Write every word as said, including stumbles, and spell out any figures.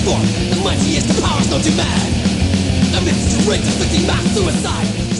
for the mighty is the powers not to man. A myth to ring, afflicting mass suicide.